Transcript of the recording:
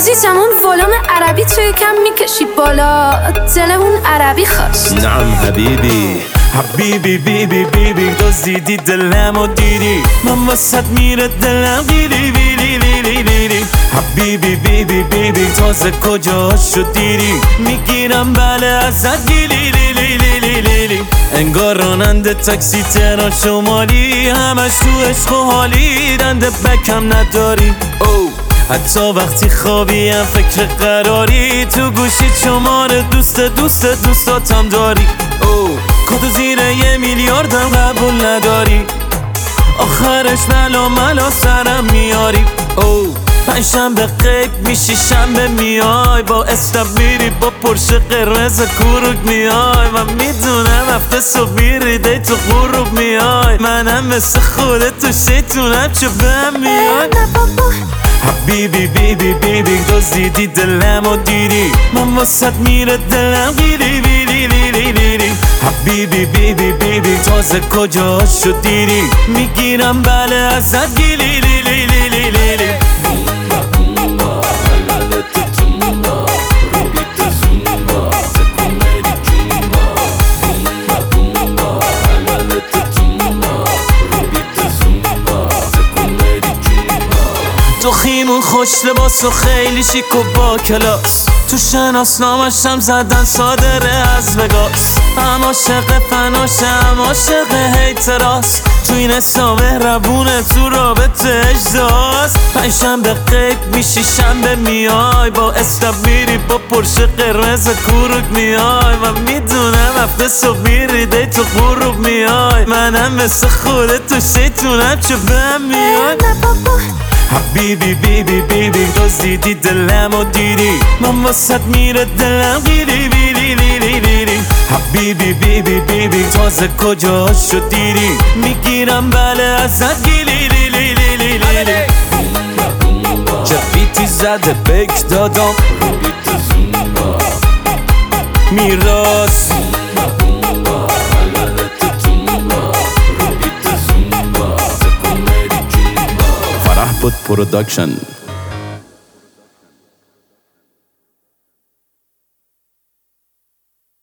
عزیزم اون ولوم عربی توی کم میکشی بالا، دل اون عربی خواست. نعم حبیبی حبیبی بیبی بیبی دزدیدی دلمو دیدی، من واسط میره دلم گیری بیری لیلی لیلی. حبیبی بیبی بیبی تازه کجاشو دیدی، میگیرم بله ازت گیلی لیلی لیلی لیلی. انگار راننده تاکسی تهران شمالی، همش تو عشق و حالی، دنده بکم نداری. حتی وقتی خوابی هم فکر قراری، تو گوشی شماره دوستاتم داری. کدو زیر 1 میلیاردم قبول نداری، آخرش ملا سرم میاری. پنجشنبه غیب میشی شنبه میای، با استاب میری با پرشه قرمز کوروک میای. من میدونم هفته صبح میری دی تو غروب میای، منم مثل خودت تو شیطونم چه بهم میای. حبیبی بیبی بیبی دزدیدی دلمو دیدی، من واسط میره دلم گیری بیری لیلی لیلی. حبیبی بیبی بیبی تازه کجاشو دیدی، میگیرم بله ازت گیلی لیلی لیلی لیلی. تو خیمون خوش لباس و خیلی شیک و با کلاس، تو شناسنامشم زدن صادره از وگاس. هم عاشق فناشه هم عاشق هیتراس، تو این حساب مهربونه تو رابطه اجداست. پنجشنبه غیب میشی شنبه میای، با استاب میری با پرشه قرمز کوروک میای. من میدونم هفته صبح میری دی تو غروب میای، منم مثل خودت تو شیطونم چه بهم میای. حبیبی بیبی بیبی دزدیدی دلمو دیدی، من واسط میره دلم گیری بیری لیلی لیلی. حبیبی بیبی بیبی تازه کجاشو دیدی، میگیرم بله ازت گیلی لیلی لیلی لیلی. چه بیتی زده بک دادم میراث فرح بود پروداکشن.